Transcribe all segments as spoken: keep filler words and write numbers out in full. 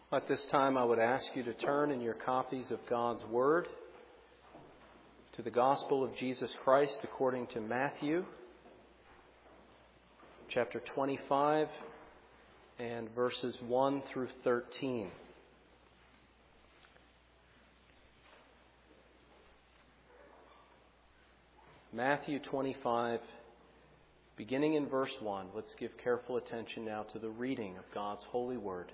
At this time, I would ask you to turn in your copies of God's Word to the Gospel of Jesus Christ according to Matthew, chapter twenty-five, and verses one through thirteen. Matthew twenty-five, beginning in verse one. Let's give careful attention now to the reading of God's holy Word.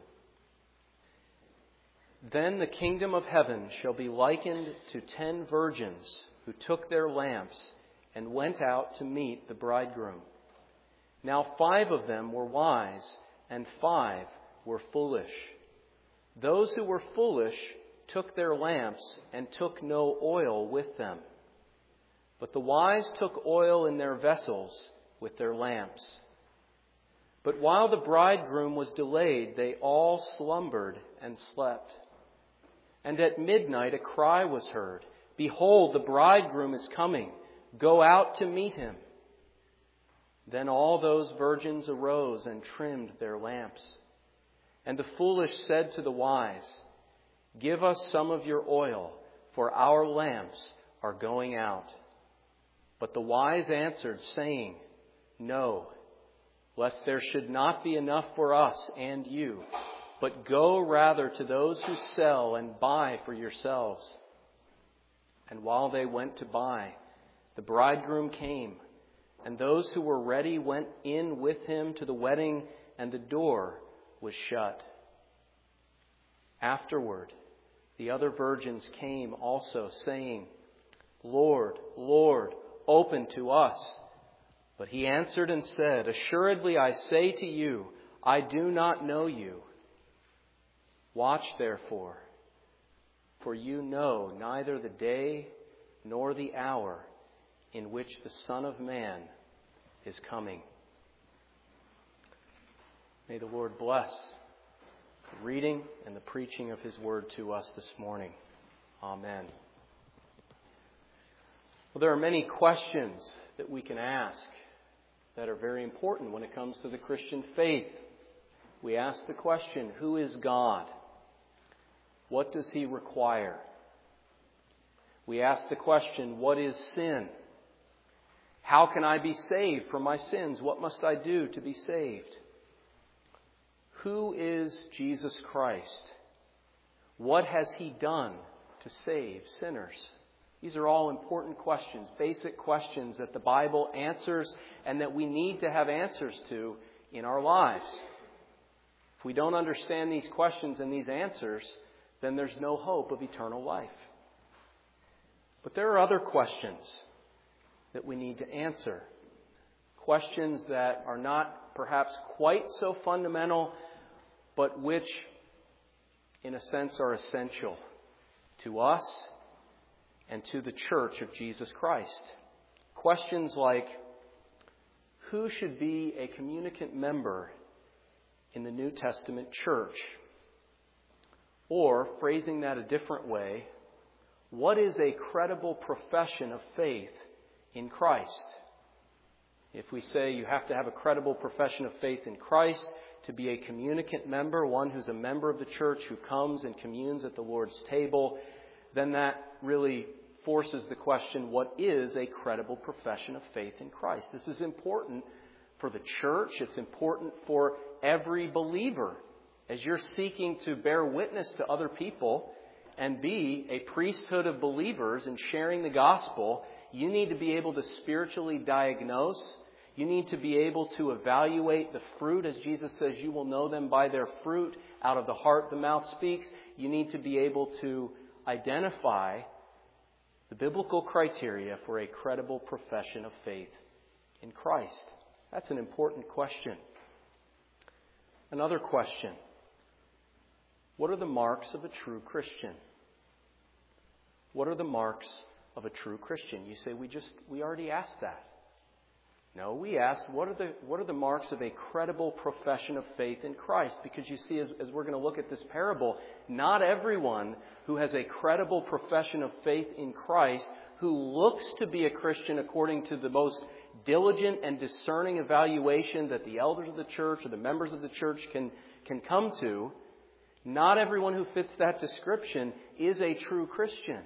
Then the kingdom of heaven shall be likened to ten virgins who took their lamps and went out to meet the bridegroom. Now five of them were wise, and five were foolish. Those who were foolish took their lamps and took no oil with them. But the wise took oil in their vessels with their lamps. But while the bridegroom was delayed, they all slumbered and slept. And at midnight a cry was heard, "Behold, the bridegroom is coming. Go out to meet him." Then all those virgins arose and trimmed their lamps. And the foolish said to the wise, "Give us some of your oil, for our lamps are going out." But the wise answered, saying, "No, lest there should not be enough for us and you. But go rather to those who sell and buy for yourselves." And while they went to buy, the bridegroom came, and those who were ready went in with him to the wedding, and the door was shut. Afterward, the other virgins came also, saying, "Lord, Lord, open to us." But he answered and said, "Assuredly I say to you, I do not know you. Watch therefore, for you know neither the day nor the hour in which the Son of Man is coming." May the Lord bless the reading and the preaching of His Word to us this morning. Amen. Well, there are many questions that we can ask that are very important when it comes to the Christian faith. We ask the question, who is God? What does He require? We ask the question, what is sin? How can I be saved from my sins? What must I do to be saved? Who is Jesus Christ? What has He done to save sinners? These are all important questions, basic questions that the Bible answers and that we need to have answers to in our lives. If we don't understand these questions and these answers, then there's no hope of eternal life. But there are other questions that we need to answer. Questions that are not perhaps quite so fundamental, but which, in a sense, are essential to us and to the Church of Jesus Christ. Questions like, who should be a communicant member in the New Testament church? Or, phrasing that a different way, what is a credible profession of faith in Christ? If we say you have to have a credible profession of faith in Christ to be a communicant member, one who's a member of the church who comes and communes at the Lord's table, then that really forces the question, what is a credible profession of faith in Christ? This is important for the church. It's important for every believer. As you're seeking to bear witness to other people and be a priesthood of believers and sharing the gospel, you need to be able to spiritually diagnose. You need to be able to evaluate the fruit. As Jesus says, you will know them by their fruit. Out of the heart the mouth speaks. You need to be able to identify the biblical criteria for a credible profession of faith in Christ. That's an important question. Another question. What are the marks of a true Christian? What are the marks of a true Christian? You say, we just, we already asked that. No, we asked, what are the, what are the marks of a credible profession of faith in Christ? Because you see, as, as we're going to look at this parable, not everyone who has a credible profession of faith in Christ, who looks to be a Christian according to the most diligent and discerning evaluation that the elders of the church or the members of the church can, can come to, Not everyone who fits that description is a true Christian.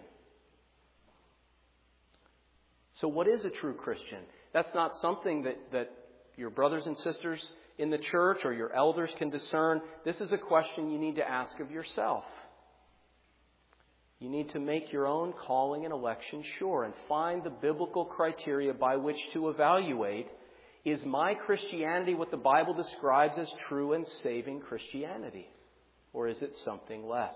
So what is a true Christian? That's not something that, that your brothers and sisters in the church or your elders can discern. This is a question you need to ask of yourself. You need to make your own calling and election sure and find the biblical criteria by which to evaluate, is my Christianity what the Bible describes as true and saving Christianity? Or is it something less?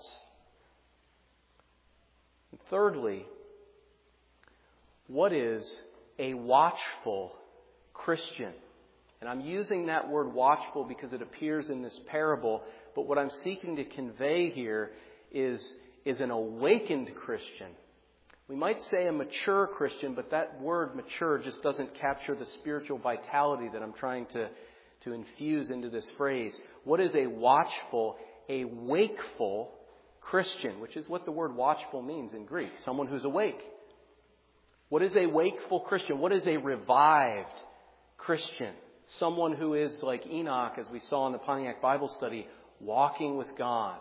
And thirdly, what is a watchful Christian? And I'm using that word watchful because it appears in this parable, but what I'm seeking to convey here is, is an awakened Christian. We might say a mature Christian, but that word mature just doesn't capture the spiritual vitality that I'm trying to, to infuse into this phrase. What is a watchful, a wakeful Christian, which is what the word watchful means in Greek, someone who's awake. What is a wakeful Christian? What is a revived Christian? Someone who is like Enoch, as we saw in the Pontiac Bible study, walking with God.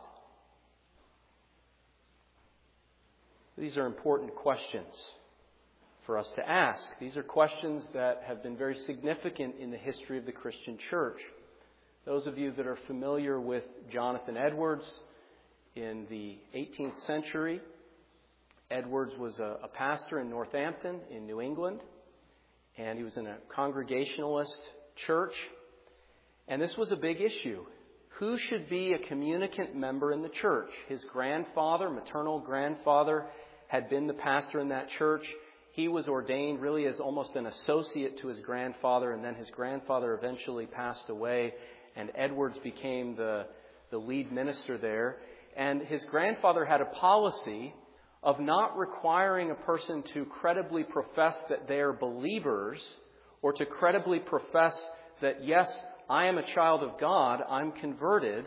These are important questions for us to ask. These are questions that have been very significant in the history of the Christian church. Those of you that are familiar with Jonathan Edwards in the eighteenth century, Edwards was a, a pastor in Northampton in New England, and he was in a Congregationalist church. And this was a big issue. Who should be a communicant member in the church? His grandfather, maternal grandfather, had been the pastor in that church. He was ordained really as almost an associate to his grandfather, and then his grandfather eventually passed away, and Edwards became the, the lead minister there. And his grandfather had a policy of not requiring a person to credibly profess that they are believers, or to credibly profess that, yes, I am a child of God, I'm converted,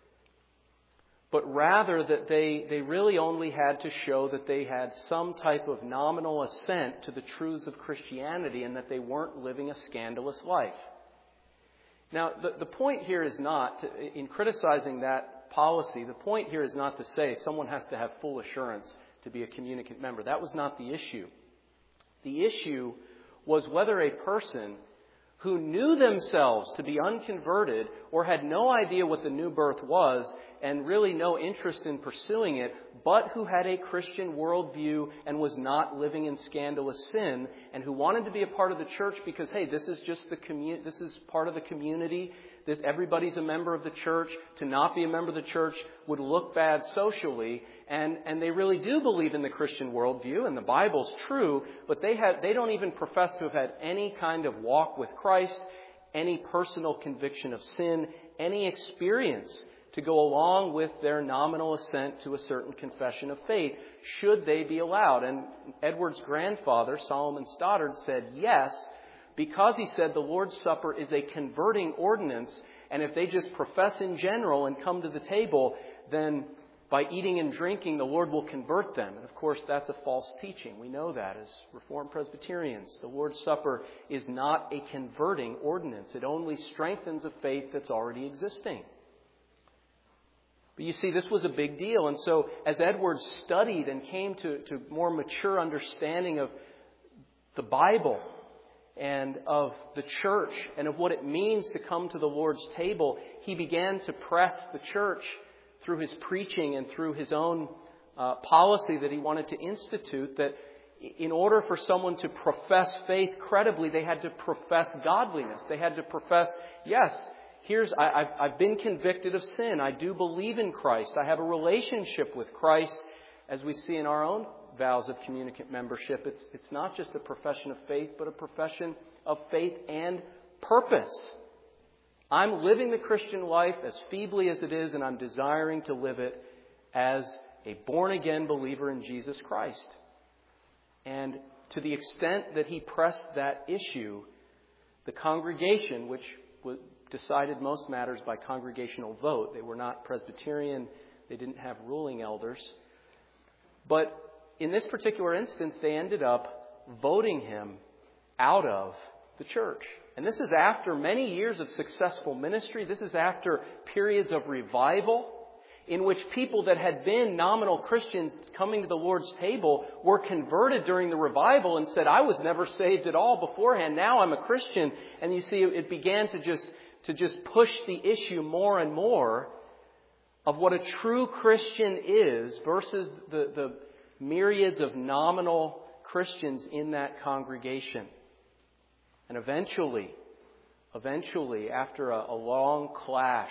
but rather that they, they really only had to show that they had some type of nominal assent to the truths of Christianity and that they weren't living a scandalous life. Now, the, the point here is not, to, in criticizing that policy, the point here is not to say someone has to have full assurance to be a communicant member. That was not the issue. The issue was whether a person who knew themselves to be unconverted or had no idea what the new birth was and really no interest in pursuing it, but who had a Christian worldview and was not living in scandalous sin and who wanted to be a part of the church because, hey, this is just the commu- this is part of the community. This, everybody's a member of the church. To not be a member of the church would look bad socially. And, and they really do believe in the Christian worldview, and the Bible's true, but they have, they don't even profess to have had any kind of walk with Christ, any personal conviction of sin, any experience to go along with their nominal assent to a certain confession of faith, should they be allowed. And Edward's grandfather, Solomon Stoddard, said yes, because he said the Lord's Supper is a converting ordinance, and if they just profess in general and come to the table, then by eating and drinking, the Lord will convert them. And of course, that's a false teaching. We know that as Reformed Presbyterians. The Lord's Supper is not a converting ordinance. It only strengthens a faith that's already existing. But you see, this was a big deal. And so as Edwards studied and came to, to more mature understanding of the Bible and of the church and of what it means to come to the Lord's table, he began to press the church through his preaching and through his own uh, policy that he wanted to institute, that in order for someone to profess faith credibly, they had to profess godliness. They had to profess, yes, here's I, I've, I've been convicted of sin. I do believe in Christ. I have a relationship with Christ. As we see in our own vows of communicant membership, it's, it's not just a profession of faith, but a profession of faith and purpose. I'm living the Christian life as feebly as it is, and I'm desiring to live it as a born-again believer in Jesus Christ. And to the extent that he pressed that issue, the congregation, which decided most matters by congregational vote, they were not Presbyterian, they didn't have ruling elders, but in this particular instance, they ended up voting him out of the church. And this is after many years of successful ministry. This is after periods of revival. in which people that had been nominal Christians coming to the Lord's table were converted during the revival and said, I was never saved at all beforehand. Now I'm a Christian. And you see, it began to just, to just push the issue more and more of what a true Christian is versus the, the myriads of nominal Christians in that congregation. And eventually, eventually, after a, a long clash,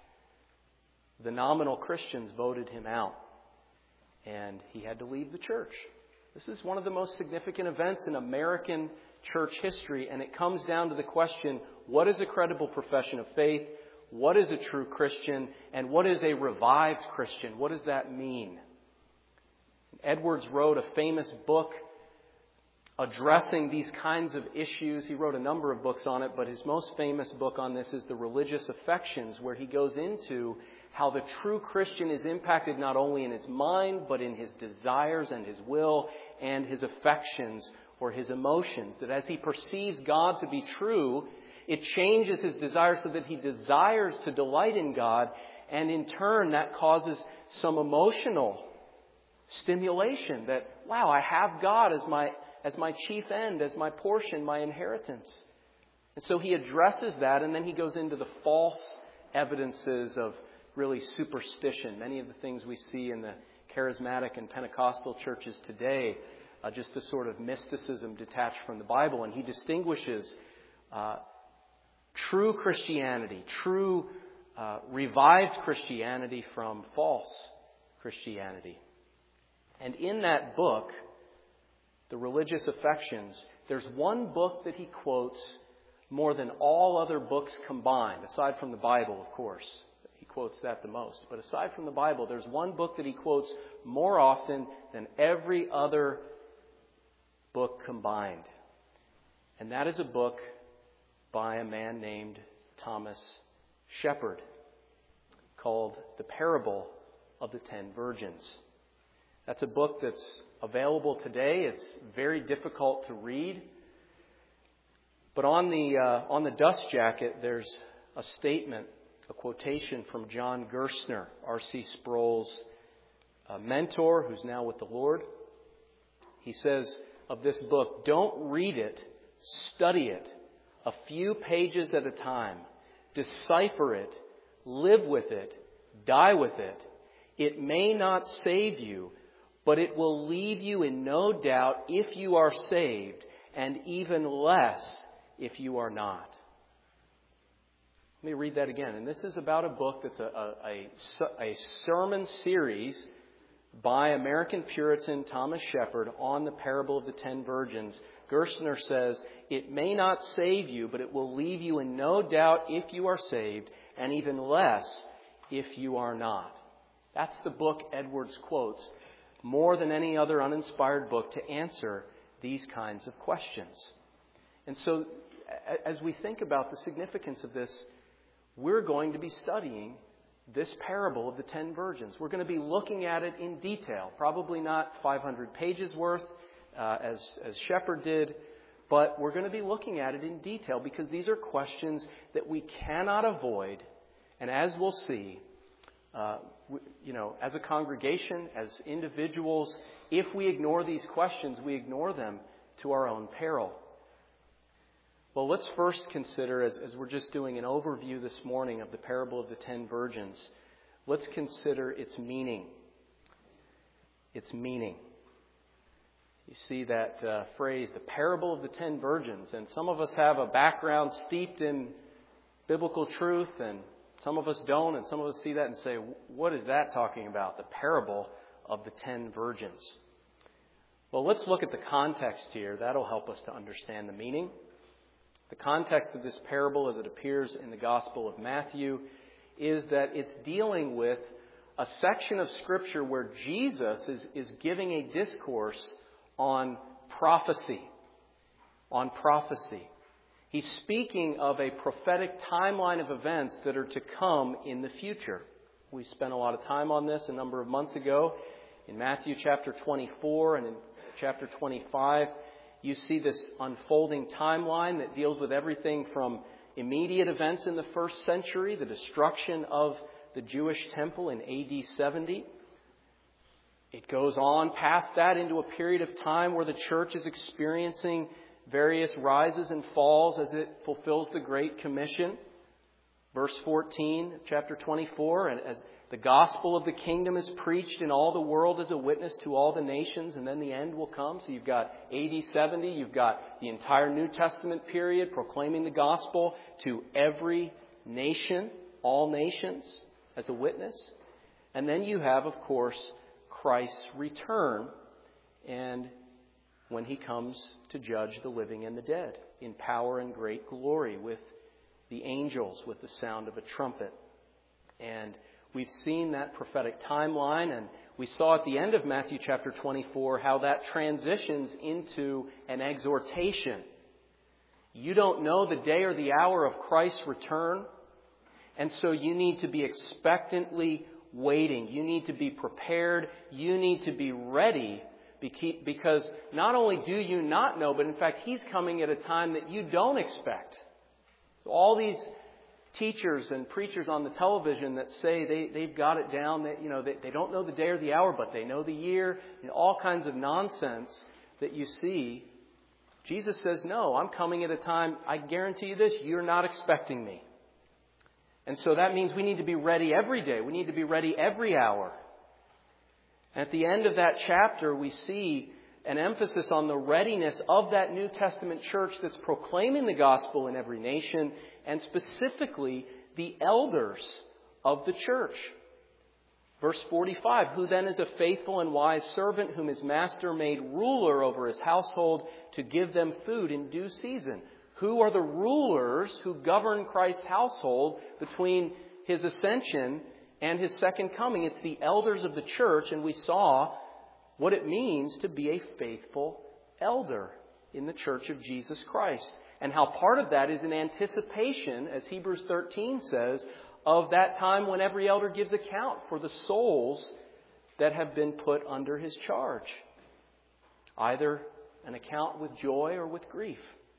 the nominal Christians voted him out, and he had to leave the church. This is one of the most significant events in American church history, and it comes down to the question, what is a credible profession of faith? What is a true Christian? And what is a revived Christian? What does that mean? Edwards wrote a famous book addressing these kinds of issues. He wrote a number of books on it, but his most famous book on this is The Religious Affections, where he goes into how the true Christian is impacted not only in his mind, but in his desires and his will and his affections or his emotions. That as he perceives God to be true, it changes his desire so that he desires to delight in God, and in turn that causes some emotional stimulation that, wow, I have God as my as my chief end, as my portion, my inheritance. And so he addresses that, and then he goes into the false evidences of really superstition. Many of the things we see in the charismatic and Pentecostal churches today, uh, just the sort of mysticism detached from the Bible. And he distinguishes uh, true Christianity, true uh, revived Christianity from false Christianity. And in that book, The Religious Affections, there's one book that he quotes more than all other books combined, aside from the Bible, of course. He quotes that the most. But aside from the Bible, there's one book that he quotes more often than every other book combined. And that is a book by a man named Thomas Shepard called The Parable of the Ten Virgins. That's a book that's available today. It's very difficult to read. But on the uh, on the dust jacket, there's a statement, a quotation from John Gerstner, R C Sproul's uh, mentor, who's now with the Lord. He says of this book, don't read it, study it, a few pages at a time. Decipher it, live with it, die with it. It may not save you, but it will leave you in no doubt if you are saved, and even less if you are not. Let me read that again. And this is about a book that's a, a, a, a sermon series by American Puritan Thomas Shepard on the parable of the ten virgins. Gerstner says, it may not save you, but it will leave you in no doubt if you are saved, and even less if you are not. That's the book Edwards quotes more than any other uninspired book to answer these kinds of questions. And so, as we think about the significance of this, we're going to be studying this parable of the ten virgins. We're going to be looking at it in detail, probably not five hundred pages worth, uh, as, as Shepard did, but we're going to be looking at it in detail because these are questions that we cannot avoid. And as we'll see, uh, we, you know, as a congregation, as individuals, if we ignore these questions, we ignore them to our own peril. Well, let's first consider, as, as we're just doing an overview this morning of the parable of the ten virgins, let's consider its meaning. Its meaning. You see that uh, phrase, the parable of the ten virgins, and some of us have a background steeped in biblical truth, and some of us don't, and some of us see that and say, what is that talking about? The parable of the ten virgins. Well, let's look at the context here. That'll help us to understand the meaning. The context of this parable, as it appears in the Gospel of Matthew, is that it's dealing with a section of Scripture where Jesus is, is giving a discourse on prophecy. On prophecy. He's speaking of a prophetic timeline of events that are to come in the future. We spent a lot of time on this a number of months ago. In Matthew chapter twenty-four and in chapter twenty-five, you see this unfolding timeline that deals with everything from immediate events in the first century, the destruction of the Jewish temple in A D seventy. It goes on past that into a period of time where the church is experiencing various rises and falls as it fulfills the Great Commission. Verse fourteen, chapter twenty-four, and as the gospel of the kingdom is preached in all the world as a witness to all the nations, and then the end will come. So you've got A D seventy, you've got the entire New Testament period proclaiming the gospel to every nation, all nations, as a witness. And then you have, of course, Christ's return, and when He comes to judge the living and the dead in power and great glory with the angels, with the sound of a trumpet. And we've seen that prophetic timeline, and we saw at the end of Matthew chapter twenty-four how that transitions into an exhortation. You don't know the day or the hour of Christ's return, and so you need to be expectantly waiting. You need to be prepared. You need to be ready, because not only do you not know, but in fact He's coming at a time that you don't expect. All these teachers and preachers on the television that say they, they've got it down, that, you know, they, they don't know the day or the hour, but they know the year, and all kinds of nonsense that you see. Jesus says, no, I'm coming at a time, I guarantee you this, you're not expecting me. And so that means we need to be ready every day. We need to be ready every hour. At the end of that chapter, we see an emphasis on the readiness of that New Testament church that's proclaiming the gospel in every nation, and specifically the elders of the church. Verse forty-five, who then is a faithful and wise servant whom his master made ruler over his household to give them food in due season. Who are the rulers who govern Christ's household between His ascension and His second coming? It's the elders of the church, and we saw what it means to be a faithful elder in the church of Jesus Christ. And how part of that is an anticipation, as Hebrews thirteen says, of that time when every elder gives account for the souls that have been put under his charge. Either an account with joy or with grief.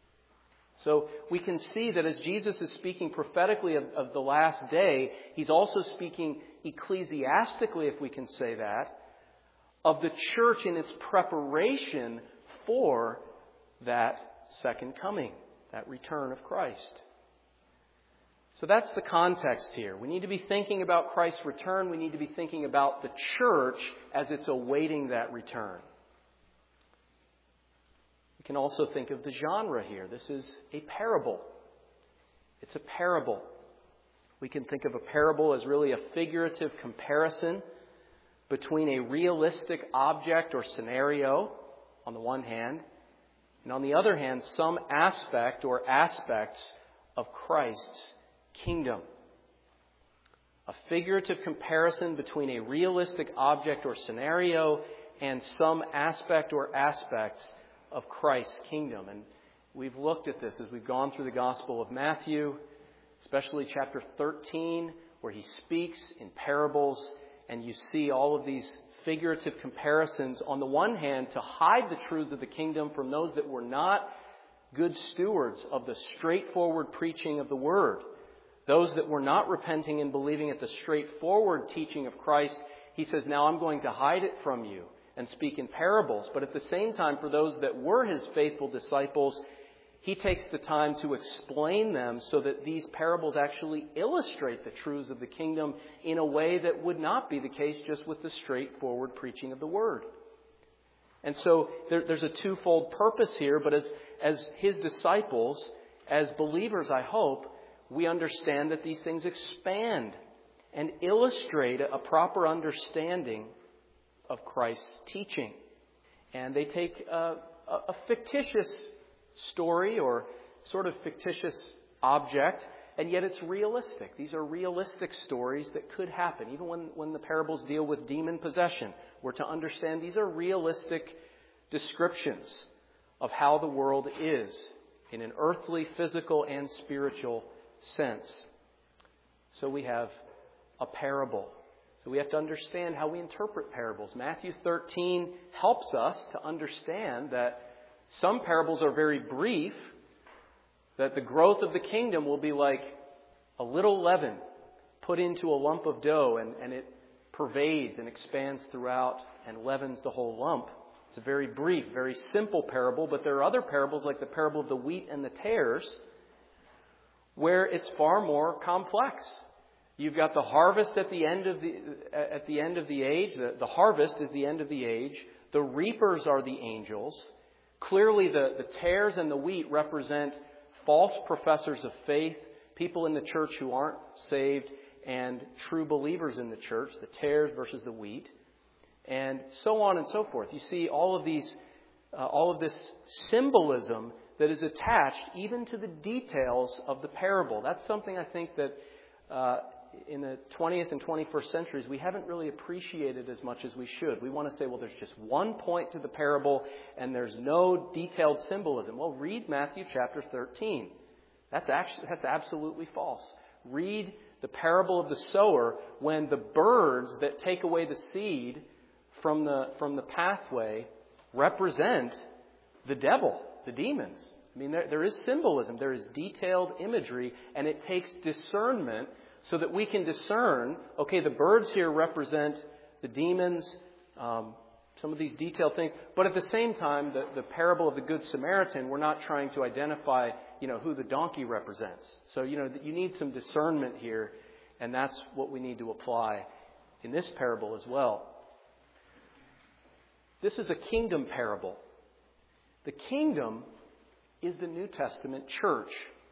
So we can see that as Jesus is speaking prophetically of, of the last day, He's also speaking ecclesiastically, if we can say that, of the church in its preparation for that second coming, that return of Christ. So that's the context here. We need to be thinking about Christ's return. We need to be thinking about the church as it's awaiting that return. We can also think of the genre here. This is a parable. It's a parable. We can think of a parable as really a figurative comparison between a realistic object or scenario on the one hand, and on the other hand, some aspect or aspects of Christ's kingdom. A figurative comparison between a realistic object or scenario and some aspect or aspects of Christ's kingdom. And we've looked at this as we've gone through the Gospel of Matthew, especially chapter thirteen, where He speaks in parables. And you see all of these figurative comparisons, on the one hand, to hide the truths of the kingdom from those that were not good stewards of the straightforward preaching of the Word. Those that were not repenting and believing at the straightforward teaching of Christ, He says, now I'm going to hide it from you and speak in parables. But at the same time, for those that were His faithful disciples, He takes the time to explain them so that these parables actually illustrate the truths of the kingdom in a way that would not be the case just with the straightforward preaching of the Word. And so there, there's a twofold purpose here, but as, as His disciples, as believers, I hope, we understand that these things expand and illustrate a proper understanding of Christ's teaching. And they take a, a fictitious story or sort of fictitious object, and yet it's realistic. These are realistic stories that could happen. Even when, when the parables deal with demon possession, we're to understand these are realistic descriptions of how the world is in an earthly, physical, and spiritual sense. So we have a parable. So we have to understand how we interpret parables. Matthew thirteen helps us to understand that some parables are very brief, that the growth of the kingdom will be like a little leaven put into a lump of dough and, and it pervades and expands throughout and leavens the whole lump. It's a very brief, very simple parable, but there are other parables like the parable of the wheat and the tares where it's far more complex. You've got the harvest at the end of the at the end of the age. The, the harvest is the end of the age. The reapers are the angels. Clearly the, the tares and the wheat represent false professors of faith, people in the church who aren't saved, and true believers in the church, the tares versus the wheat, and so on and so forth. You see all of these, uh, all of this symbolism that is attached even to the details of the parable. That's something I think that uh, in the twentieth and twenty-first centuries we haven't really appreciated as much as we should. We want to say, well, there's just one point to the parable and there's no detailed symbolism. Well, read Matthew chapter thirteen. That's actually that's absolutely false. Read the parable of the sower when the birds that take away the seed from the from the pathway represent the devil, the demons. I mean, there, there is symbolism, there is detailed imagery, and it takes discernment so that we can discern, okay, the birds here represent the demons, um, some of these detailed things, but at the same time, the, the parable of the Good Samaritan, we're not trying to identify, you know, who the donkey represents. So, you know, you need some discernment here, and that's what we need to apply in this parable as well. This is a kingdom parable. The kingdom is the New Testament church.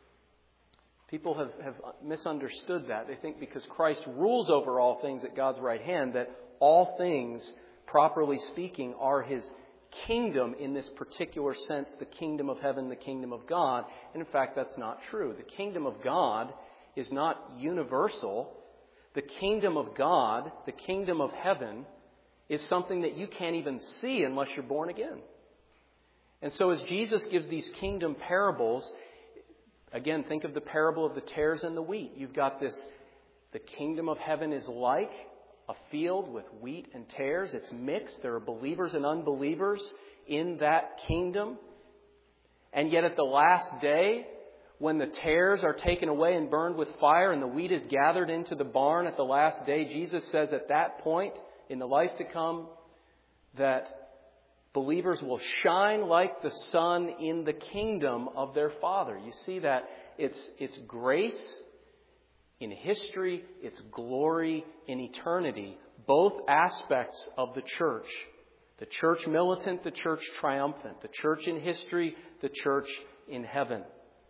People have, have misunderstood that. They think because Christ rules over all things at God's right hand, that all things, properly speaking, are His kingdom in this particular sense, the kingdom of heaven, the kingdom of God. And in fact, that's not true. The kingdom of God is not universal. The kingdom of God, the kingdom of heaven, is something that you can't even see unless you're born again. And so as Jesus gives these kingdom parables, again, think of the parable of the tares and the wheat. You've got this, the kingdom of heaven is like a field with wheat and tares. It's mixed. There are believers and unbelievers in that kingdom. And yet at the last day, when the tares are taken away and burned with fire and the wheat is gathered into the barn at the last day, Jesus says at that point, in the life to come, that believers will shine like the sun in the kingdom of their Father. You see that it's, it's grace in history, it's glory in eternity. Both aspects of the church. The church militant, the church triumphant. The church in history, the church in heaven.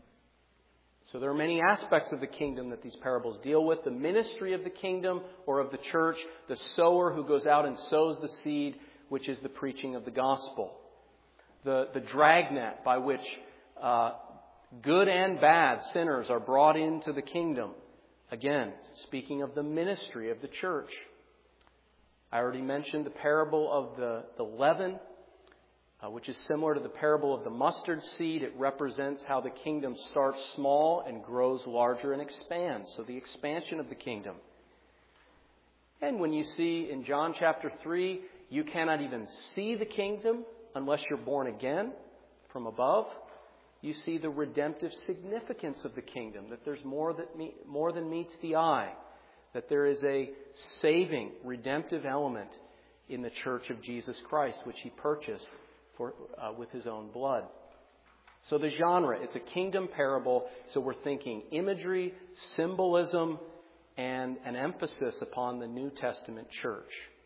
So there are many aspects of the kingdom that these parables deal with. The ministry of the kingdom or of the church. The sower who goes out and sows the seed, which is the preaching of the gospel. The, the dragnet by which uh, good and bad sinners are brought into the kingdom. Again, speaking of the ministry of the church. I already mentioned the parable of the, the leaven, uh, which is similar to the parable of the mustard seed. It represents how the kingdom starts small and grows larger and expands. So the expansion of the kingdom. And when you see in John chapter three, you cannot even see the kingdom unless you're born again from above. You see the redemptive significance of the kingdom, that there's more that me, more than meets the eye, that there is a saving, redemptive element in the church of Jesus Christ, which He purchased for uh, with His own blood. So the genre, it's a kingdom parable, so we're thinking imagery, symbolism, and an emphasis upon the New Testament church.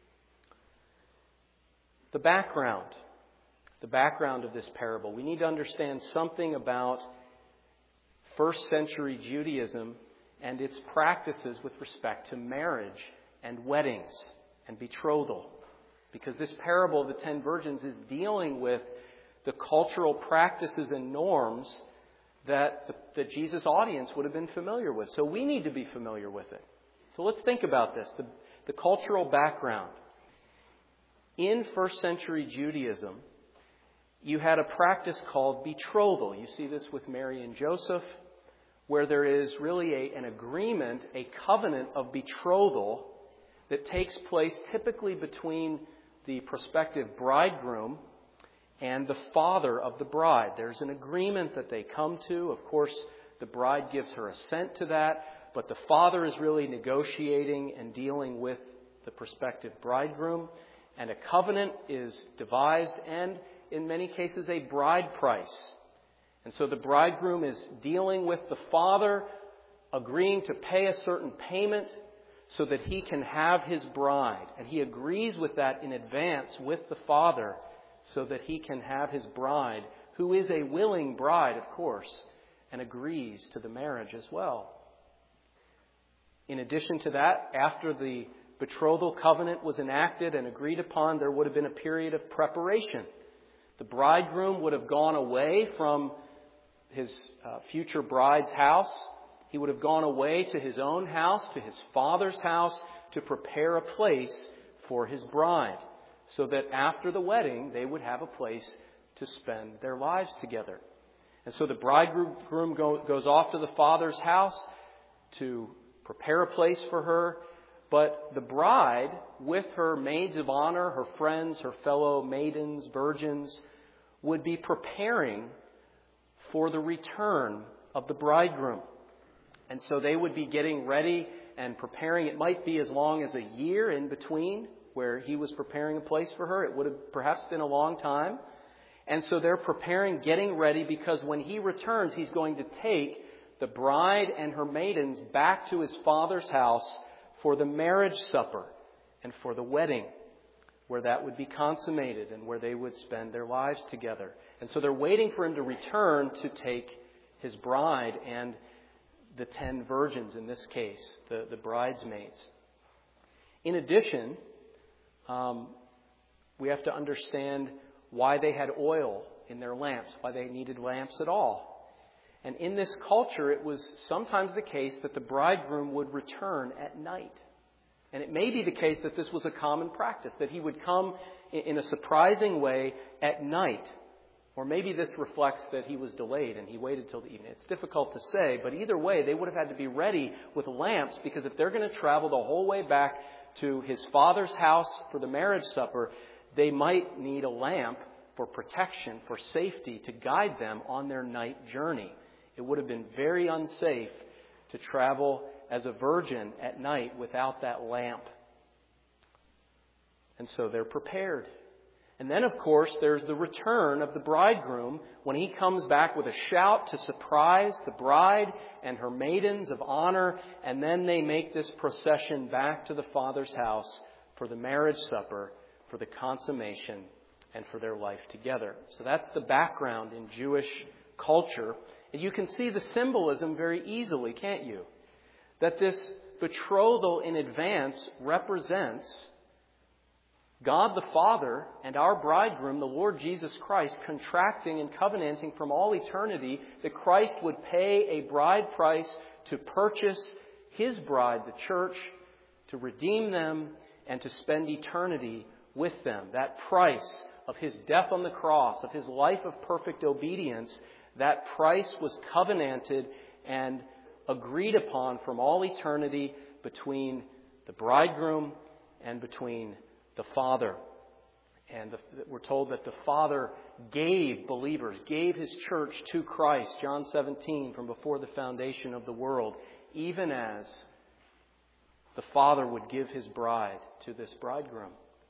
The background. The background of this parable. We need to understand something about first century Judaism and its practices with respect to marriage and weddings and betrothal. Because this parable of the ten virgins is dealing with the cultural practices and norms that the, that Jesus' audience would have been familiar with. So we need to be familiar with it. So let's think about this. The, the cultural background. In first century Judaism, you had a practice called betrothal. You see this with Mary and Joseph, where there is really a, an agreement, a covenant of betrothal that takes place typically between the prospective bridegroom and the father of the bride. There's an agreement that they come to. Of course, the bride gives her assent to that. but the father is really negotiating and dealing with the prospective bridegroom, and a covenant is devised and, in many cases, a bride price. And so the bridegroom is dealing with the father, agreeing to pay a certain payment so that he can have his bride. And he agrees with that in advance with the father so that he can have his bride, who is a willing bride, of course, and agrees to the marriage as well. In addition to that, after the betrothal covenant was enacted and agreed upon, there would have been a period of preparation. The bridegroom would have gone away from his uh, future bride's house. He would have gone away to his own house, to his father's house, to prepare a place for his bride, so that after the wedding, they would have a place to spend their lives together. And so the bridegroom go, goes off to the father's house to prepare a place for her. But the bride, with her maids of honor, her friends, her fellow maidens, virgins, would be preparing for the return of the bridegroom. And so they would be getting ready and preparing. It might be as long as a year in between where he was preparing a place for her. It would have perhaps been a long time. And so they're preparing, getting ready, because when he returns, he's going to take the bride and her maidens back to his father's house for the marriage supper and for the wedding, where that would be consummated and where they would spend their lives together. And so they're waiting for him to return to take his bride and the ten virgins, in this case, the, the bridesmaids. In addition, um, we have to understand why they had oil in their lamps, why they needed lamps at all. And in this culture, it was sometimes the case that the bridegroom would return at night. And it may be the case that this was a common practice, that he would come in a surprising way at night. Or maybe this reflects that he was delayed and he waited till the evening. It's difficult to say, but either way, they would have had to be ready with lamps, because if they're going to travel the whole way back to his father's house for the marriage supper, they might need a lamp for protection, for safety, to guide them on their night journey. It would have been very unsafe to travel as a virgin at night without that lamp. And so they're prepared. And then, of course, there's the return of the bridegroom when he comes back with a shout to surprise the bride and her maidens of honor. And then they make this procession back to the father's house for the marriage supper, for the consummation, and for their life together. So that's the background in Jewish culture. And you can see the symbolism very easily, can't you? That this betrothal in advance represents God the Father and our bridegroom, the Lord Jesus Christ, contracting and covenanting from all eternity that Christ would pay a bride price to purchase His bride, the church, to redeem them and to spend eternity with them. That price of His death on the cross, of His life of perfect obedience, that price was covenanted and agreed upon from all eternity between the bridegroom and between the Father. And the, we're told that the Father gave believers, gave His church to Christ, John seventeen, from before the foundation of the world, even as the Father would give His bride to this bridegroom.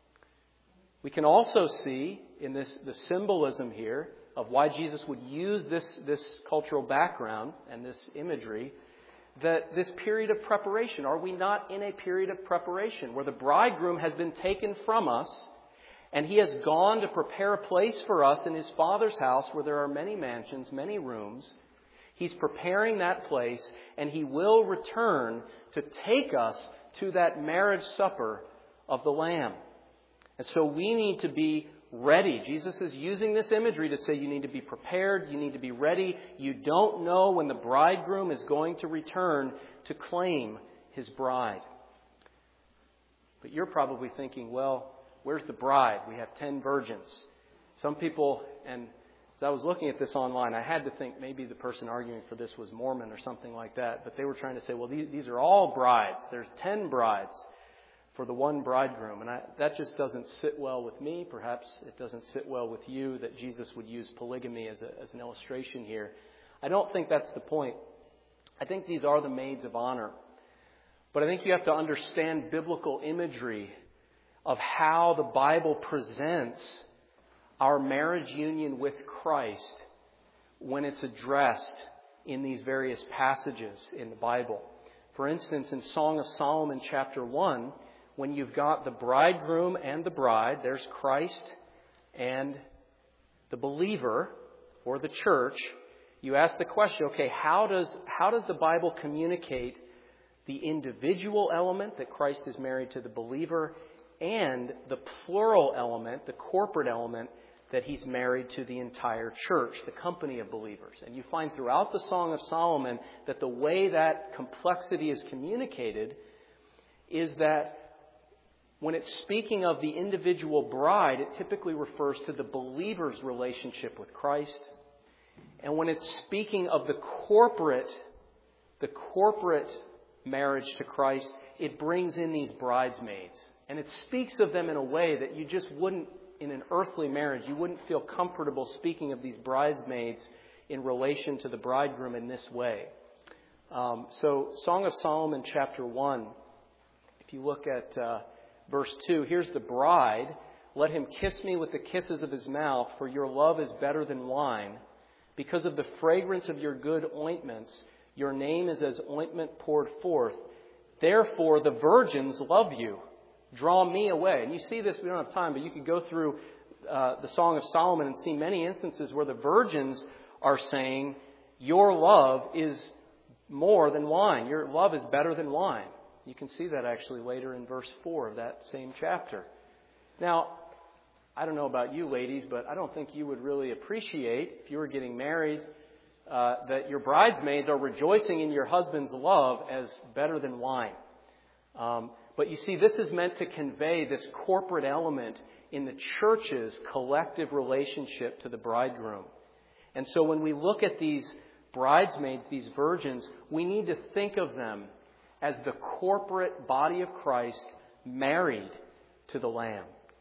We can also see in this the symbolism here of why Jesus would use this, this cultural background and this imagery, that this period of preparation, are we not in a period of preparation where the bridegroom has been taken from us and he has gone to prepare a place for us in his Father's house where there are many mansions, many rooms? He's preparing that place, and he will return to take us to that marriage supper of the Lamb. And so we need to be ready. Jesus is using this imagery to say you need to be prepared, you need to be ready. You don't know when the bridegroom is going to return to claim his bride. But you're probably thinking, well, where's the bride? We have ten virgins. Some people, and as I was looking at this online, I had to think maybe the person arguing for this was Mormon or something like that. But they were trying to say, well, these, these are all brides. There's ten brides for the one bridegroom. And I, that just doesn't sit well with me. Perhaps it doesn't sit well with you that Jesus would use polygamy as, a, as an illustration here. I don't think that's the point. I think these are the maids of honor. But I think you have to understand biblical imagery of how the Bible presents our marriage union with Christ when it's addressed in these various passages in the Bible. For instance, in Song of Solomon chapter one, when you've got the bridegroom and the bride, there's Christ and the believer or the church, you ask the question, okay, how does how does the Bible communicate the individual element that Christ is married to the believer and the plural element, the corporate element, that he's married to the entire church, the company of believers? And you find throughout the Song of Solomon that the way that complexity is communicated is that when it's speaking of the individual bride, it typically refers to the believer's relationship with Christ. And when it's speaking of the corporate, the corporate marriage to Christ, it brings in these bridesmaids. And it speaks of them in a way that you just wouldn't, in an earthly marriage, you wouldn't feel comfortable speaking of these bridesmaids in relation to the bridegroom in this way. Um, so, Song of Solomon chapter one, if you look at uh, verse two, here's the bride. Let him kiss me with the kisses of his mouth, for your love is better than wine. Because of the fragrance of your good ointments, your name is as ointment poured forth. Therefore the virgins love you. Draw me away. And you see this, we don't have time, but you could go through uh, the Song of Solomon and see many instances where the virgins are saying, your love is more than wine. Your love is better than wine. You can see that actually later in verse four of that same chapter. Now, I don't know about you ladies, but I don't think you would really appreciate, if you were getting married, uh, that your bridesmaids are rejoicing in your husband's love as better than wine. Um, but you see, this is meant to convey this corporate element in the church's collective relationship to the bridegroom. And so when we look at these bridesmaids, these virgins, we need to think of them as the corporate body of Christ married to the Lamb.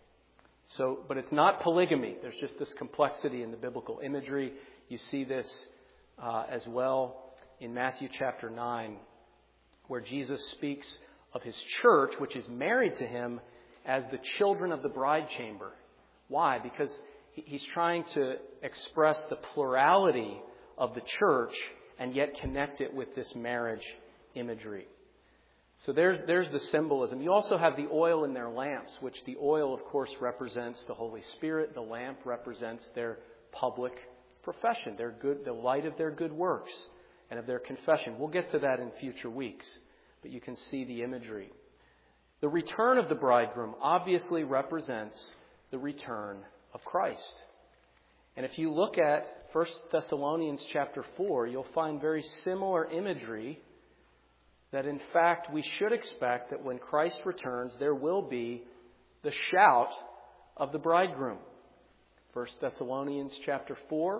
So, but it's not polygamy. There's just this complexity in the biblical imagery. You see this uh, as well in Matthew chapter nine, where Jesus speaks of his church, which is married to him, as the children of the bride chamber. Why? Because he's trying to express the plurality of the church and yet connect it with this marriage imagery. So there's, there's the symbolism. You also have the oil in their lamps, which the oil, of course, represents the Holy Spirit. The lamp represents their public profession, their good, the light of their good works and of their confession. We'll get to that in future weeks, but you can see the imagery. The return of the bridegroom obviously represents the return of Christ. And if you look at First Thessalonians chapter four, you'll find very similar imagery that in fact we should expect that when Christ returns, there will be the shout of the bridegroom. First Thessalonians chapter four,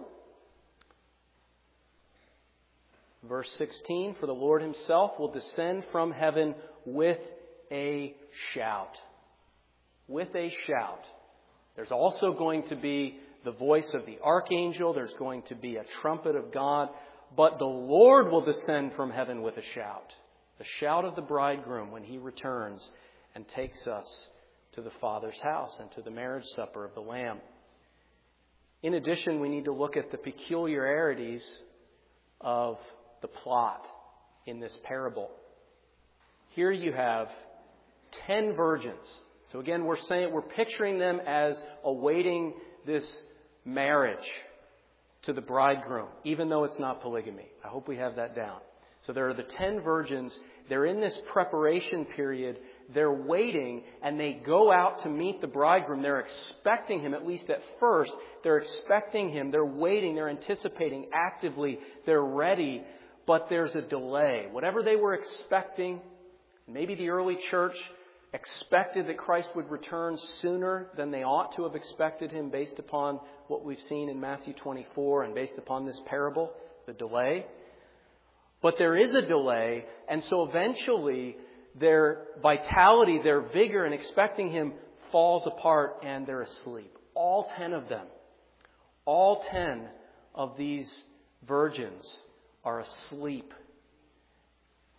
verse sixteen, for the Lord himself will descend from heaven with a shout. With a shout. There's also going to be the voice of the archangel. There's going to be a trumpet of God. But the Lord will descend from heaven with a shout. The shout of the bridegroom when he returns and takes us to the Father's house and to the marriage supper of the Lamb. In addition, we need to look at the peculiarities of the plot in this parable. Here you have ten virgins. So again, we're saying we're picturing them as awaiting this marriage to the bridegroom, even though it's not polygamy. I hope we have that down. So there are the ten virgins. They're in this preparation period. They're waiting, and they go out to meet the bridegroom. They're expecting him, at least at first. They're expecting him. They're waiting. They're anticipating actively. They're ready. But there's a delay. Whatever they were expecting, maybe the early church expected that Christ would return sooner than they ought to have expected him based upon what we've seen in Matthew twenty-four and based upon this parable, the delay. But there is a delay, and so eventually their vitality, their vigor in expecting him falls apart and they're asleep. All ten of them, all ten of these virgins are asleep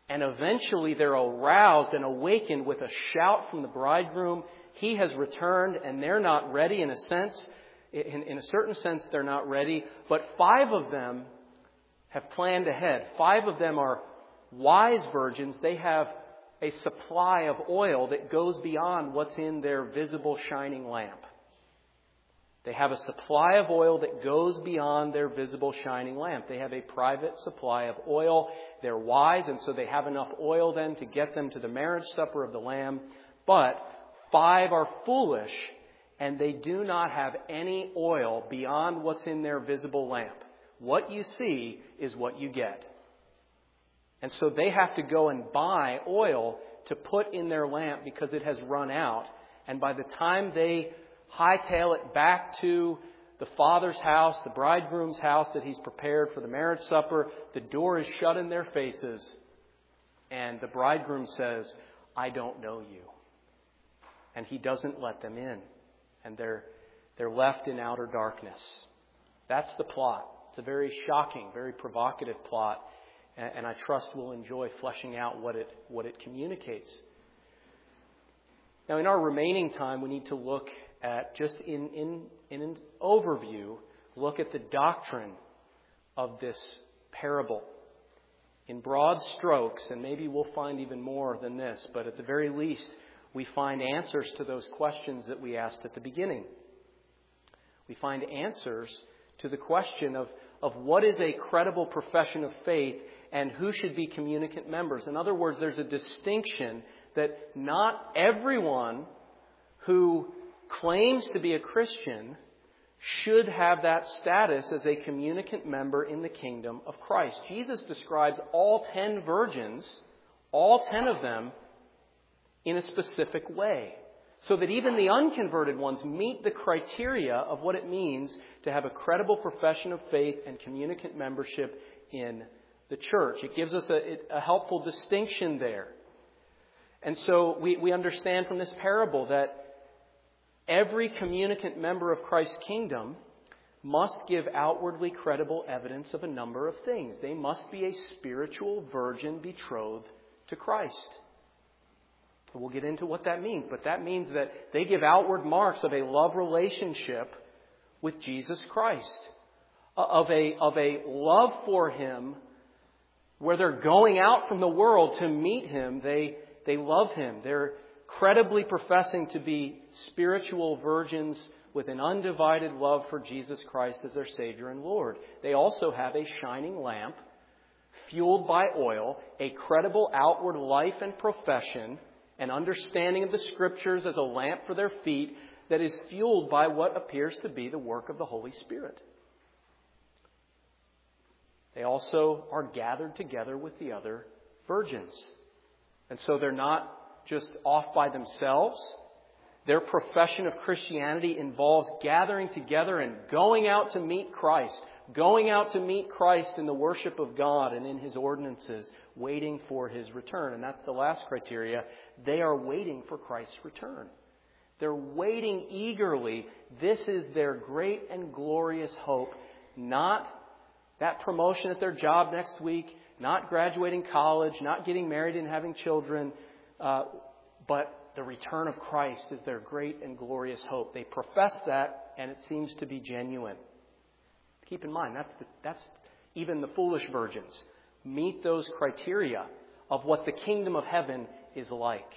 And eventually they're aroused and awakened with a shout from the bridegroom. He has returned, and they're not ready in a sense. In, in a certain sense, they're not ready. But five of them have planned ahead. Five of them are wise virgins. They have a supply of oil that goes beyond what's in their visible shining lamp. They have a supply of oil that goes beyond their visible shining lamp. They have a private supply of oil. They're wise, and so they have enough oil then to get them to the marriage supper of the Lamb. But five are foolish, and they do not have any oil beyond what's in their visible lamp. What you see is what you get. And so they have to go and buy oil to put in their lamp because it has run out. And by the time they hightail it back to the Father's house, the bridegroom's house that He's prepared for the marriage supper, the door is shut in their faces. And the bridegroom says, "I don't know you." And He doesn't let them in. And they're, they're left in outer darkness. That's the plot. It's a very shocking, very provocative plot. And, and I trust we'll enjoy fleshing out what it, what it communicates. Now, in our remaining time, we need to look at, just in, in, in an overview, look at the doctrine of this parable. In broad strokes, and maybe we'll find even more than this, but at the very least, we find answers to those questions that we asked at the beginning. We find answers to the question of, of what is a credible profession of faith and who should be communicant members. In other words, there's a distinction that not everyone who claims to be a Christian should have that status as a communicant member in the kingdom of Christ. Jesus describes all ten virgins, all ten of them, in a specific way, so that even the unconverted ones meet the criteria of what it means to have a credible profession of faith and communicant membership in the church. It gives us a, a helpful distinction there. And so we, we understand from this parable that every communicant member of Christ's kingdom must give outwardly credible evidence of a number of things. They must be a spiritual virgin betrothed to Christ. We'll get into what that means, but that means that they give outward marks of a love relationship with Jesus Christ, of a, of a love for Him where they're going out from the world to meet Him. They, they love Him. They're credibly professing to be spiritual virgins with an undivided love for Jesus Christ as their Savior and Lord. They also have a shining lamp fueled by oil, a credible outward life and profession, an understanding of the Scriptures as a lamp for their feet that is fueled by what appears to be the work of the Holy Spirit. They also are gathered together with the other virgins. And so they're not just off by themselves. Their profession of Christianity involves gathering together and going out to meet Christ, going out to meet Christ in the worship of God and in His ordinances, waiting for His return. And that's the last criteria. They are waiting for Christ's return. They're waiting eagerly. This is their great and glorious hope. Not that promotion at their job next week, not graduating college, not getting married and having children, uh, but the return of Christ is their great and glorious hope. They profess that, and it seems to be genuine. Keep in mind, that's the, that's even the foolish virgins meet those criteria of what the kingdom of heaven is like.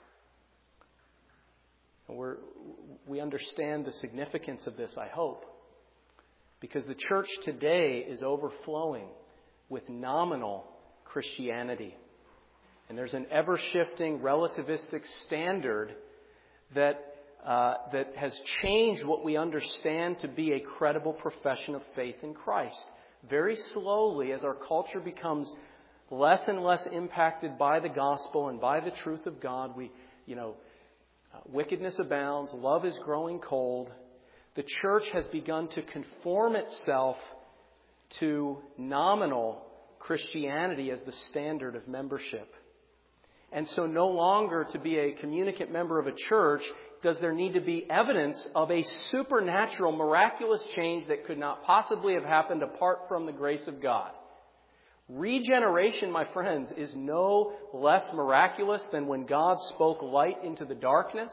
And we're, we understand the significance of this, I hope, because the church today is overflowing with nominal Christianity. And there's an ever-shifting relativistic standard that uh, that has changed what we understand to be a credible profession of faith in Christ. Very slowly, as our culture becomes less and less impacted by the gospel and by the truth of God, we, you know, uh, wickedness abounds, love is growing cold. The church has begun to conform itself to nominal Christianity as the standard of membership. And so no longer to be a communicant member of a church does there need to be evidence of a supernatural, miraculous change that could not possibly have happened apart from the grace of God. Regeneration, my friends, is no less miraculous than when God spoke light into the darkness.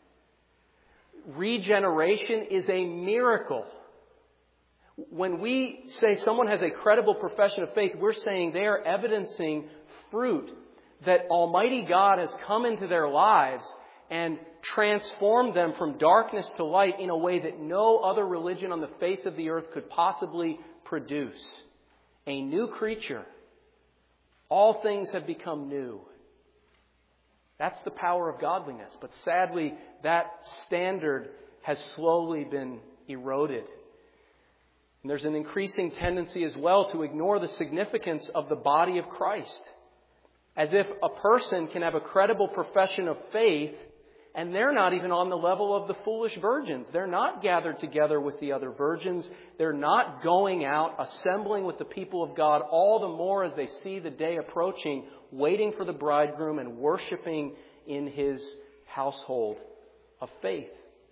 Regeneration is a miracle. When we say someone has a credible profession of faith, we're saying they are evidencing fruit that Almighty God has come into their lives and transformed them from darkness to light in a way that no other religion on the face of the earth could possibly produce. A new creature. All things have become new. That's the power of godliness. But sadly, that standard has slowly been eroded. And there's an increasing tendency as well to ignore the significance of the body of Christ. As if a person can have a credible profession of faith and they're not even on the level of the foolish virgins. They're not gathered together with the other virgins. They're not going out, assembling with the people of God, all the more as they see the day approaching, waiting for the bridegroom and worshiping in his household of faith.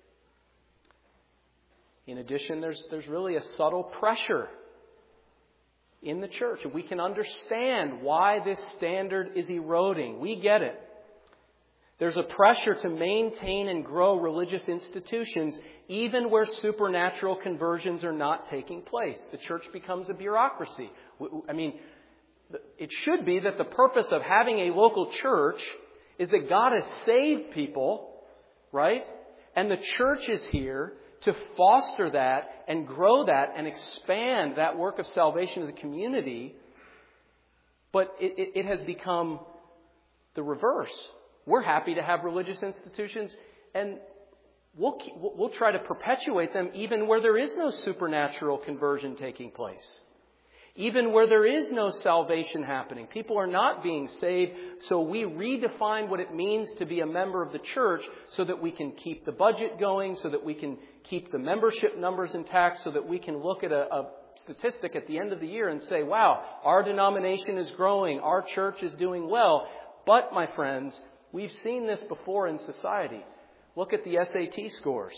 In addition, there's, there's really a subtle pressure in the church. We can understand why this standard is eroding. We get it. There's a pressure to maintain and grow religious institutions even where supernatural conversions are not taking place. The church becomes a bureaucracy. I mean, it should be that the purpose of having a local church is that God has saved people, right? And the church is here to foster that and grow that and expand that work of salvation in the community. But it, it, it has become the reverse. We're happy to have religious institutions, and we'll, keep, we'll try to perpetuate them even where there is no supernatural conversion taking place. Even where there is no salvation happening. People are not being saved, so we redefine what it means to be a member of the church so that we can keep the budget going, so that we can keep the membership numbers intact, so that we can look at a, a statistic at the end of the year and say, wow, our denomination is growing, our church is doing well. But, my friends, we've seen this before in society. Look at the S A T scores.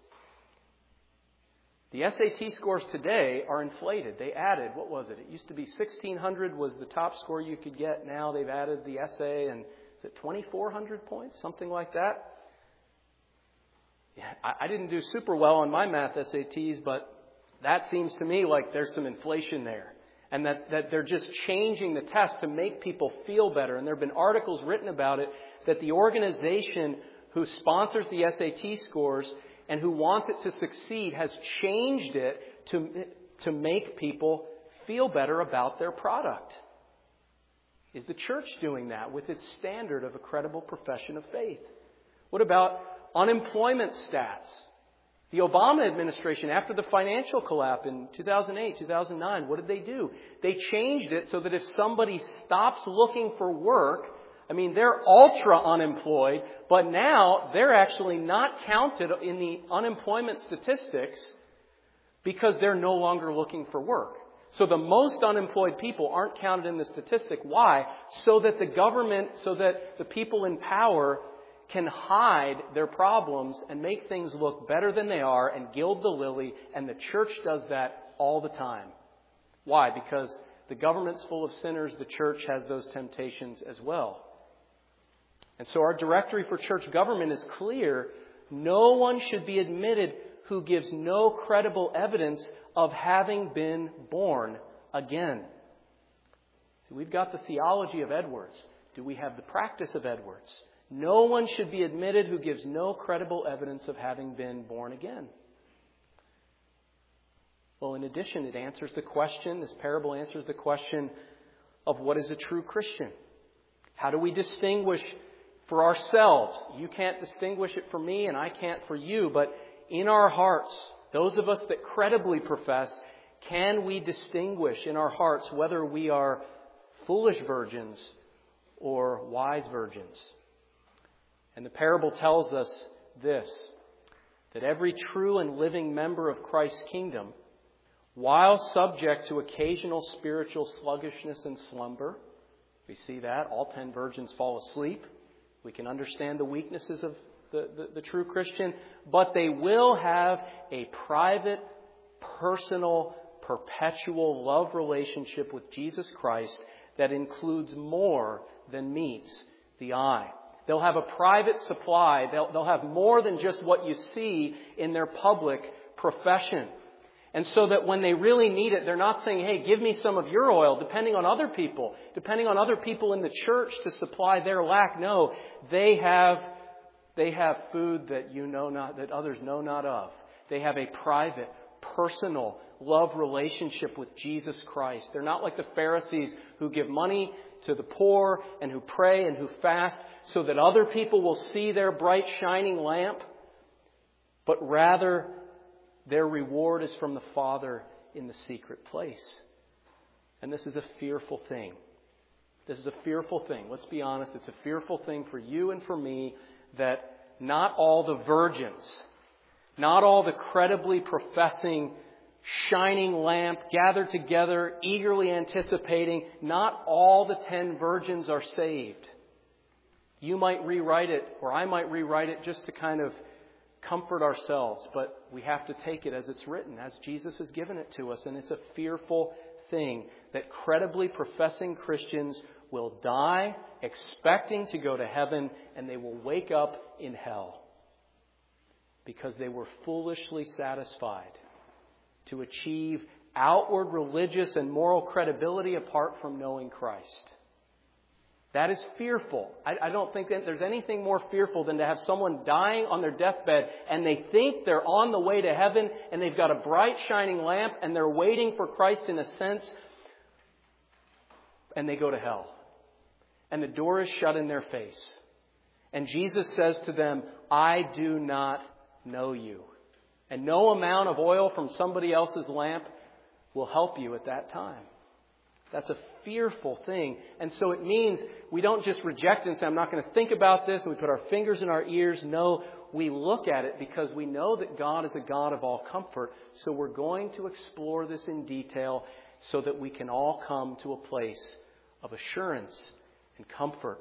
The S A T scores today are inflated. They added, what was it? It used to be sixteen hundred was the top score you could get. Now they've added the essay, and is it twenty-four hundred points? Something like that. Yeah, I, I didn't do super well on my math S A Ts, but that seems to me like there's some inflation there. And that, that they're just changing the test to make people feel better. And there have been articles written about it that the organization who sponsors the S A T scores and who wants it to succeed has changed it to, to make people feel better about their product. Is the church doing that with its standard of a credible profession of faith? What about unemployment stats? The Obama administration, after the financial collapse in two thousand eight, two thousand nine, what did they do? They changed it so that if somebody stops looking for work, I mean, they're ultra unemployed, but now they're actually not counted in the unemployment statistics because they're no longer looking for work. So the most unemployed people aren't counted in the statistic. Why? So that the government, so that the people in power can hide their problems and make things look better than they are and gild the lily, and the church does that all the time. Why? Because the government's full of sinners, the church has those temptations as well. And so our directory for church government is clear. No one should be admitted who gives no credible evidence of having been born again. So we've got the theology of Edwards. Do we have the practice of Edwards? No one should be admitted who gives no credible evidence of having been born again. Well, in addition, it answers the question, this parable answers the question of what is a true Christian. How do we distinguish for ourselves? You can't distinguish it for me and I can't for you, but in our hearts, those of us that credibly profess, can we distinguish in our hearts whether we are foolish virgins or wise virgins? And the parable tells us this, that every true and living member of Christ's kingdom, while subject to occasional spiritual sluggishness and slumber, we see that, all ten virgins fall asleep. We can understand the weaknesses of the, the, the true Christian, but they will have a private, personal perpetual love relationship with Jesus Christ that includes more than meets the eye. They'll have a private supply. They'll, they'll have more than just what you see in their public profession. And so that when they really need it, they're not saying, hey, give me some of your oil, depending on other people, depending on other people in the church to supply their lack. No, they have, they have food that you know not, that others know not of. They have a private, personal love relationship with Jesus Christ. They're not like the Pharisees who give money to the poor and who pray and who fast so that other people will see their bright shining lamp, but rather their reward is from the Father in the secret place. And this is a fearful thing. This is a fearful thing. Let's be honest. It's a fearful thing for you and for me that not all the virgins, not all the credibly professing shining lamp gathered together, eagerly anticipating, not all the ten virgins are saved. You might rewrite it, or I might rewrite it just to kind of comfort ourselves, but we have to take it as it's written, as Jesus has given it to us. And it's a fearful thing that credibly professing Christians will die expecting to go to heaven, and they will wake up in hell because they were foolishly satisfied to achieve outward religious and moral credibility apart from knowing Christ. That is fearful. I, I don't think that there's anything more fearful than to have someone dying on their deathbed and they think they're on the way to heaven and they've got a bright shining lamp and they're waiting for Christ in a sense, and they go to hell. And the door is shut in their face. And Jesus says to them, I do not know you. And no amount of oil from somebody else's lamp will help you at that time. That's a fearful thing. And so it means we don't just reject it and say, I'm not going to think about this, and we put our fingers in our ears. No, we look at it because we know that God is a God of all comfort. So we're going to explore this in detail so that we can all come to a place of assurance and comfort.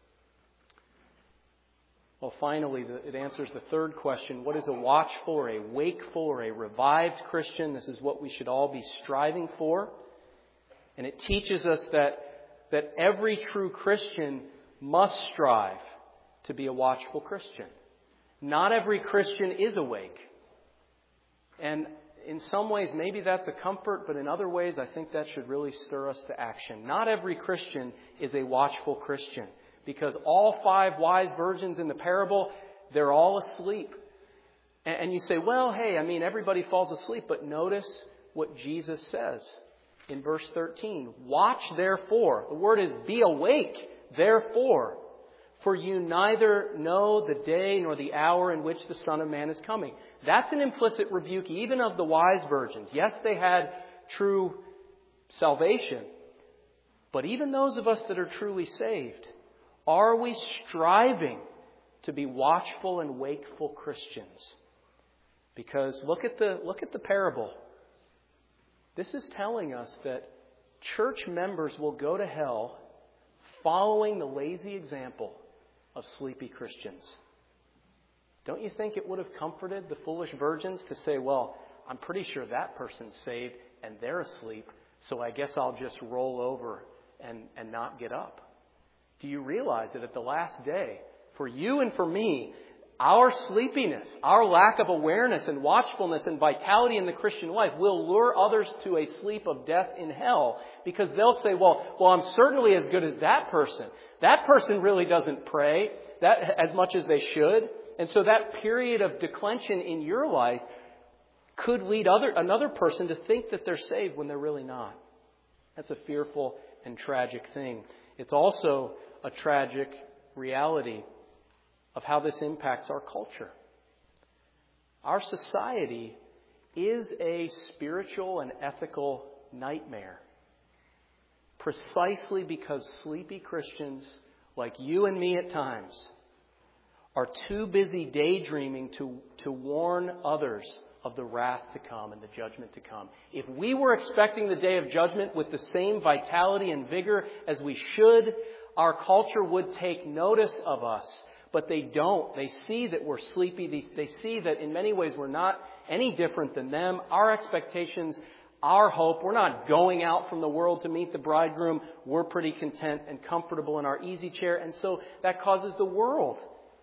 Well, finally, it answers the third question. What is a watchful or a wakeful or a revived Christian? This is what we should all be striving for. And it teaches us that, that every true Christian must strive to be a watchful Christian. Not every Christian is awake. And in some ways, maybe that's a comfort, but in other ways, I think that should really stir us to action. Not every Christian is a watchful Christian, because all five wise virgins in the parable, they're all asleep. And you say, well, hey, I mean, everybody falls asleep, but notice what Jesus says. In verse thirteen, watch therefore. The word is be awake, therefore. For you neither know the day nor the hour in which the Son of Man is coming. That's an implicit rebuke even of the wise virgins. Yes, they had true salvation. But even those of us that are truly saved, are we striving to be watchful and wakeful Christians? Because look at the, look at the parable. This is telling us that church members will go to hell following the lazy example of sleepy Christians. Don't you think it would have comforted the foolish virgins to say, well, I'm pretty sure that person's saved and they're asleep, so I guess I'll just roll over and, and not get up? Do you realize that at the last day, for you and for me, our sleepiness, our lack of awareness and watchfulness and vitality in the Christian life will lure others to a sleep of death in hell, because they'll say, well, well, I'm certainly as good as that person. That person really doesn't pray that as much as they should. And so that period of declension in your life could lead other another person to think that they're saved when they're really not. That's a fearful and tragic thing. It's also a tragic reality of how this impacts our culture. Our society is a spiritual and ethical nightmare, precisely because sleepy Christians, like you and me at times, are too busy daydreaming to, to warn others of the wrath to come and the judgment to come. If we were expecting the day of judgment with the same vitality and vigor as we should, our culture would take notice of us. But they don't. They see that we're sleepy. They, they see that in many ways we're not any different than them. Our expectations our hope. We're not going out from the world to meet the bridegroom. We're pretty content and comfortable in our easy chair. And so that causes the world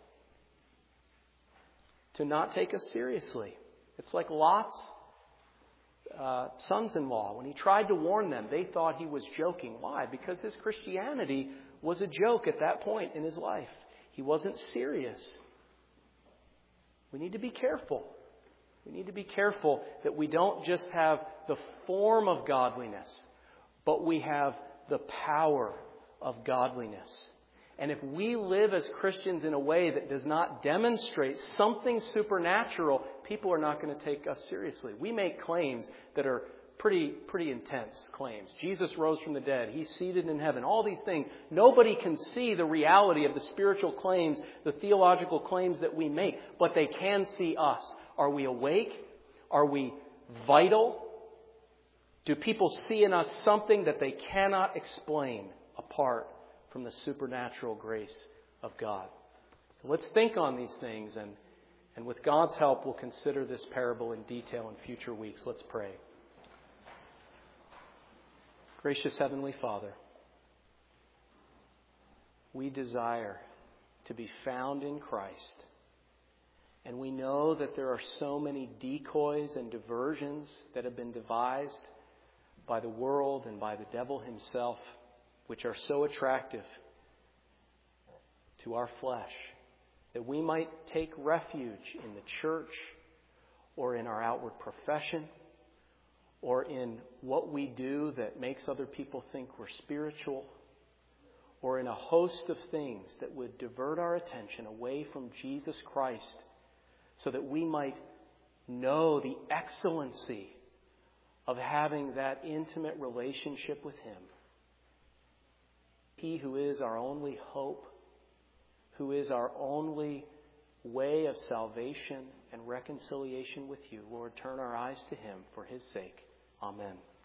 to not take us seriously. It's like Lot's uh, sons-in-law. When he tried to warn them, they thought he was joking. Why? Because his Christianity was a joke at that point in his life. He wasn't serious. We need to be careful. We need to be careful that we don't just have the form of godliness, but we have the power of godliness. And if we live as Christians in a way that does not demonstrate something supernatural, people are not going to take us seriously. We make claims that are pretty, pretty intense claims. Jesus rose from the dead. He's seated in heaven. All these things. Nobody can see the reality of the spiritual claims, the theological claims that we make, but they can see us. Are we awake? Are we vital? Do people see in us something that they cannot explain apart from the supernatural grace of God? So let's think on these things, and, and with God's help, we'll consider this parable in detail in future weeks. Let's pray. Gracious Heavenly Father, we desire to be found in Christ. And we know that there are so many decoys and diversions that have been devised by the world and by the devil himself, which are so attractive to our flesh, that we might take refuge in the church or in our outward profession or in what we do that makes other people think we're spiritual, or in a host of things that would divert our attention away from Jesus Christ, so that we might know the excellency of having that intimate relationship with Him. He who is our only hope, who is our only way of salvation and reconciliation with you. Lord, turn our eyes to Him for His sake. Amen.